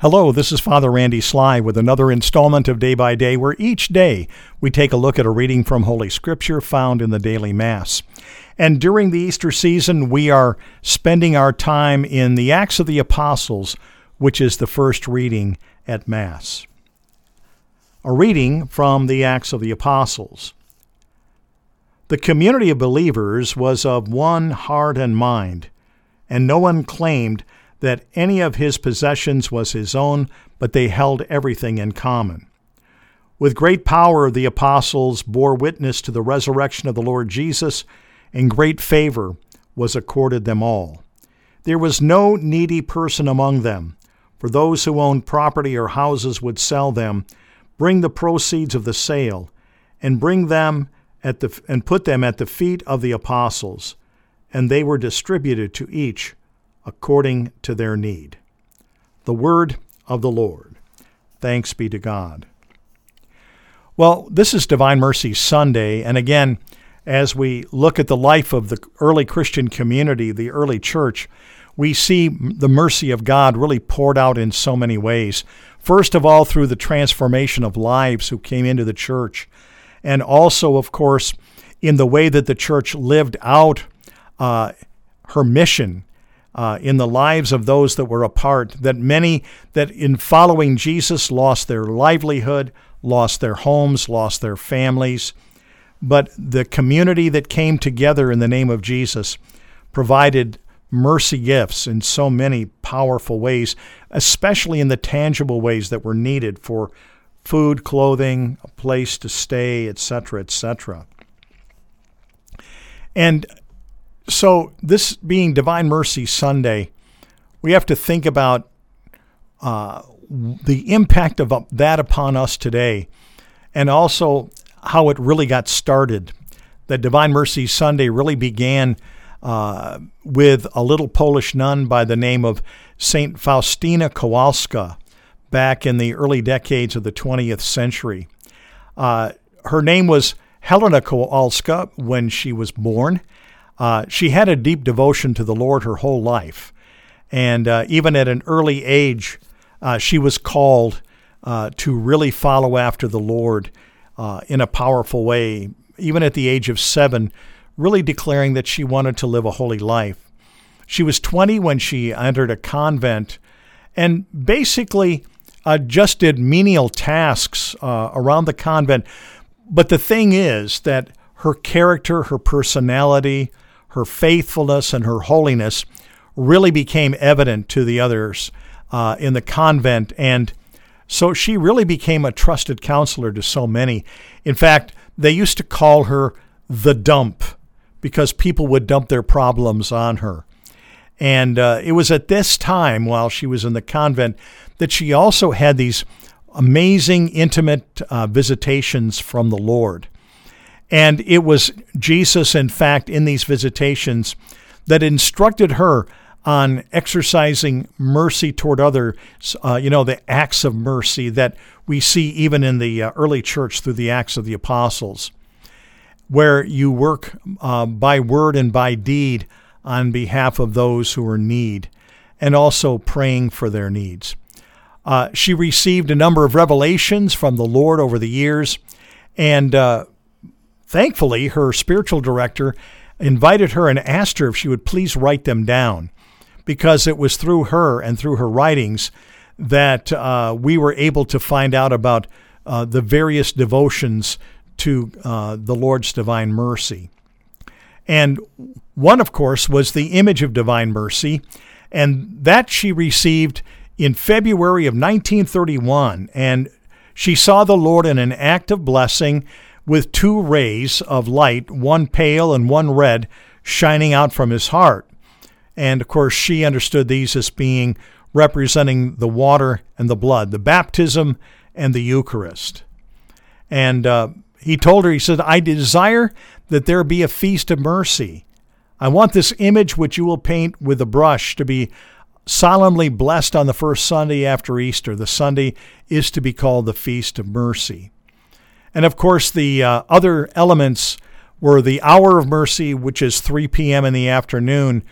Hello, this is Father Randy Sly with another installment of Day by Day, where each day we take a look at a reading from Holy Scripture found in the daily Mass. And during the Easter season, we are spending our time in the Acts of the Apostles, which is the first reading at Mass. A reading from the Acts of the Apostles. The community of believers was of one heart and mind, and no one claimed that any of his possessions was his own, but they held everything in common. With great power, the apostles bore witness to the resurrection of the Lord Jesus, and great favor was accorded them all. There was no needy person among them, for those who owned property or houses would sell them, bring the proceeds of the sale, and put them at the feet of the apostles, and they were distributed to each according to their need. The word of the Lord. Thanks be to God. Well, this is Divine Mercy Sunday, and again, as we look at the life of the early Christian community, the early church, we see the mercy of God really poured out in so many ways. First of all, through the transformation of lives who came into the church, and also, of course, in the way that the church lived out her mission in the lives of those that were apart, that many that in following Jesus lost their livelihood, lost their homes, lost their families. But the community that came together in the name of Jesus provided mercy gifts in so many powerful ways, especially in the tangible ways that were needed for food, clothing, a place to stay, etc., etc. And so this being Divine Mercy Sunday, we have to think about the impact of that upon us today, and also how it really got started. That Divine Mercy Sunday really began with a little Polish nun by the name of Saint Faustina Kowalska back in the early decades of the 20th century. Her name was Helena Kowalska when she was born. She had a deep devotion to the Lord her whole life. And even at an early age, she was called to really follow after the Lord in a powerful way, even at the age of 7, really declaring that she wanted to live a holy life. She was 20 when she entered a convent and basically just did menial tasks around the convent. But the thing is that her character, her personality, her faithfulness, and her holiness really became evident to the others in the convent. And so she really became a trusted counselor to so many. In fact, they used to call her the dump because people would dump their problems on her. And it was at this time, while she was in the convent, that she also had these amazing, intimate visitations from the Lord. And it was Jesus, in fact, in these visitations that instructed her on exercising mercy toward others, the acts of mercy that we see even in the early church through the Acts of the Apostles, where you work by word and by deed on behalf of those who are in need, and also praying for their needs. She received a number of revelations from the Lord over the years, and thankfully, her spiritual director invited her and asked her if she would please write them down, because it was through her and through her writings that we were able to find out about the various devotions to the Lord's divine mercy. And one, of course, was the image of divine mercy, and that she received in February of 1931, and she saw the Lord in an act of blessing with 2 rays of light, one pale and one red, shining out from his heart. And of course, she understood these as being representing the water and the blood, the baptism and the Eucharist. And he told her, he said, "I desire that there be a feast of mercy. I want this image which you will paint with a brush to be solemnly blessed on the first Sunday after Easter. The Sunday is to be called the Feast of Mercy." And of course, the other elements were the hour of mercy, which is 3 p.m. in the afternoon,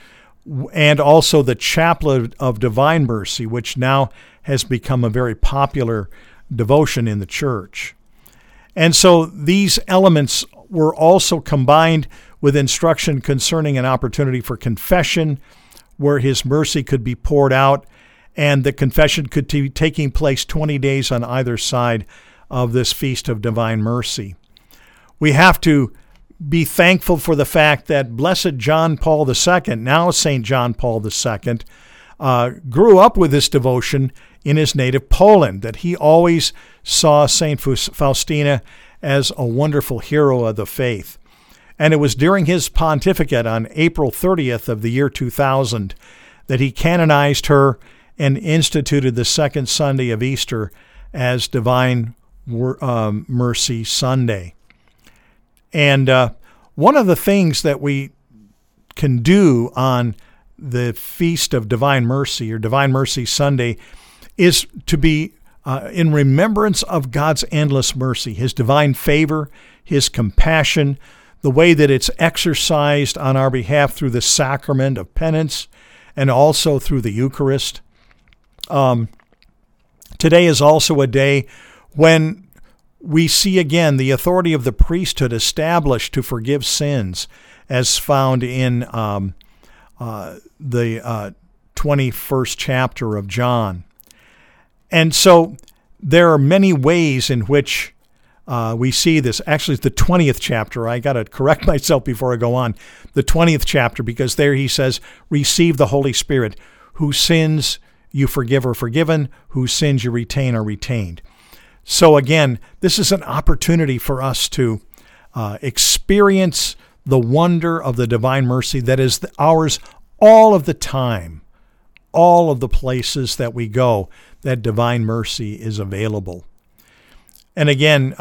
and also the Chaplet of Divine Mercy, which now has become a very popular devotion in the church. And so these elements were also combined with instruction concerning an opportunity for confession, where his mercy could be poured out, and the confession could be taking place 20 days on either side of this Feast of Divine Mercy. We have to be thankful for the fact that Blessed John Paul II, now St. John Paul II, grew up with this devotion in his native Poland, that he always saw St. Faustina as a wonderful hero of the faith. And it was during his pontificate on April 30th of the year 2000 that he canonized her and instituted the second Sunday of Easter as Divine Mercy Sunday. And one of the things that we can do on the Feast of Divine Mercy, or Divine Mercy Sunday, is to be in remembrance of God's endless mercy, his divine favor, his compassion, the way that it's exercised on our behalf through the sacrament of penance and also through the Eucharist. Today is also a day when we see again the authority of the priesthood established to forgive sins, as found in the 21st chapter of John. And so there are many ways in which we see this. Actually, it's the 20th chapter. I got to correct myself before I go on. The 20th chapter, because there he says, receive the Holy Spirit. Whose sins you forgive are forgiven, whose sins you retain are retained. So again, this is an opportunity for us to experience the wonder of the divine mercy that is ours all of the time, all of the places that we go, that divine mercy is available. And again,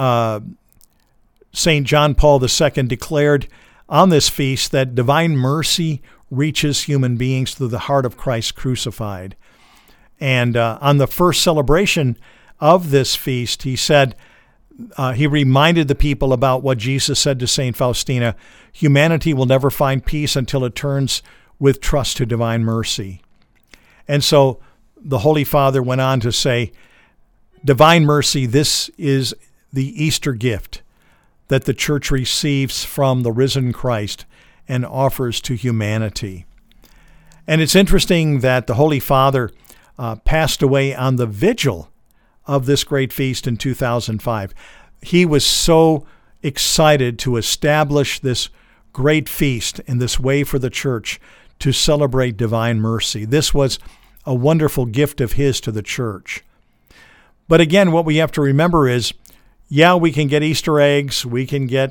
St. John Paul II declared on this feast that divine mercy reaches human beings through the heart of Christ crucified. And on the first celebration of this feast, he said, he reminded the people about what Jesus said to St. Faustina: humanity will never find peace until it turns with trust to divine mercy. And so the Holy Father went on to say, divine mercy, this is the Easter gift that the Church receives from the risen Christ and offers to humanity. And it's interesting that the Holy Father passed away on the vigil of this great feast in 2005. He was so excited to establish this great feast in this way for the Church to celebrate divine mercy. This was a wonderful gift of his to the Church. But again, what we have to remember is, yeah, we can get Easter eggs, we can get,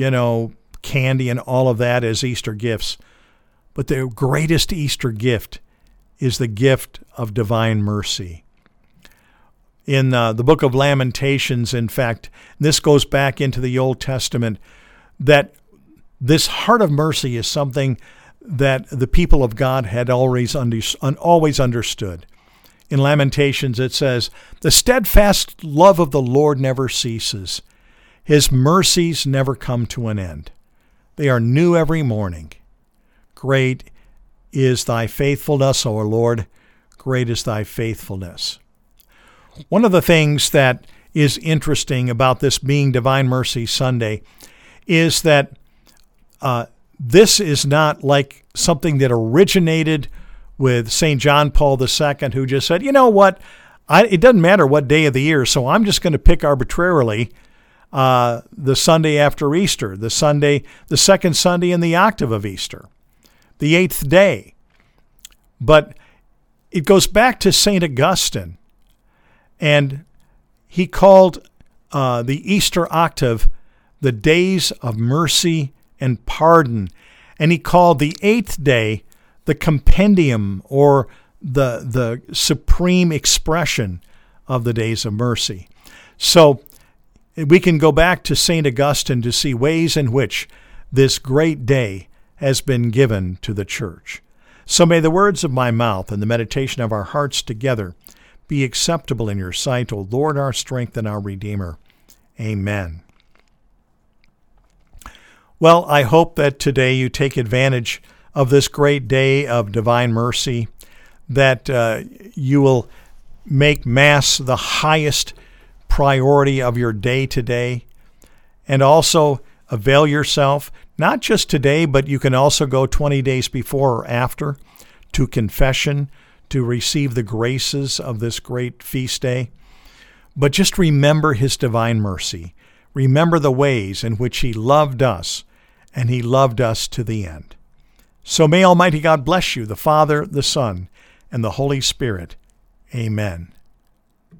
candy and all of that as Easter gifts. But the greatest Easter gift is the gift of divine mercy. In the book of Lamentations, in fact, this goes back into the Old Testament, that this heart of mercy is something that the people of God had always understood. In Lamentations, it says, the steadfast love of the Lord never ceases. His mercies never come to an end. They are new every morning. Great is thy faithfulness, O Lord. Great is thy faithfulness. One of the things that is interesting about this being Divine Mercy Sunday is that this is not like something that originated with St. John Paul II, who just said, you know what, it doesn't matter what day of the year, so I'm just going to pick arbitrarily the Sunday after Easter, the second Sunday in the octave of Easter, the 8th day. But it goes back to St. Augustine, and he called the Easter octave the days of mercy and pardon, and he called the 8th day the compendium, or the supreme expression of the days of mercy. So we can go back to St. Augustine to see ways in which this great day has been given to the Church. So may the words of my mouth and the meditation of our hearts together be acceptable in your sight, O Lord, our strength and our Redeemer. Amen. Well, I hope that today you take advantage of this great day of divine mercy, that you will make Mass the highest priority of your day today, and also avail yourself, not just today, but you can also go 20 days before or after to confession to receive the graces of this great feast day. But just remember His divine mercy. Remember the ways in which He loved us, and He loved us to the end. So may Almighty God bless you, the Father, the Son, and the Holy Spirit. Amen.